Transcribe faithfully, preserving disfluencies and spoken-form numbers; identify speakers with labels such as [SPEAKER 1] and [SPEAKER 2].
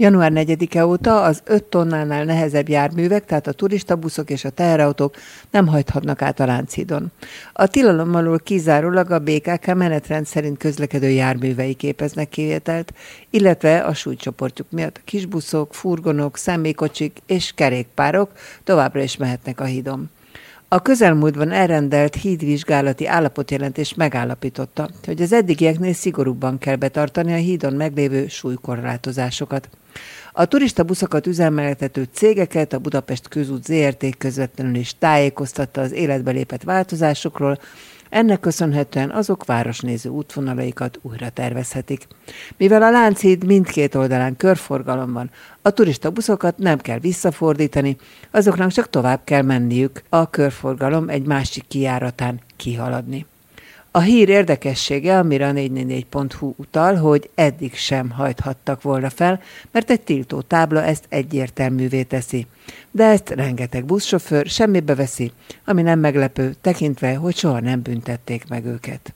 [SPEAKER 1] január negyedike óta az öt tonnánál nehezebb járművek, tehát a turistabuszok és a teherautók nem hajthatnak át a Lánchídon. A tilalom alól kizárólag a bé ká ká menetrend szerint közlekedő járművei képeznek kivételt, illetve a súlycsoportjuk miatt a kisbuszok, furgonok, személykocsik és kerékpárok továbbra is mehetnek a hídon. A közelmúltban elrendelt hídvizsgálati állapotjelentés megállapította, hogy az eddigieknél szigorúbban kell betartani a hídon meglévő súlykorlátozásokat. A turistabuszokat üzemeltető cégeket a Budapest Közút zé er té közvetlenül is tájékoztatta az életbe lépett változásokról, ennek köszönhetően azok városnéző útvonalaikat újra tervezhetik. Mivel a Lánchíd mindkét oldalán körforgalom van, a turistabuszokat nem kell visszafordítani, azoknak csak tovább kell menniük, a körforgalom egy másik kijáratán kihaladni. A hír érdekessége, amire a négy négy négy pont hu utal, hogy eddig sem hajthattak volna fel, mert egy tiltó tábla ezt egyértelművé teszi. De ezt rengeteg buszsofőr semmibe veszi, ami nem meglepő, tekintve, hogy soha nem büntették meg őket.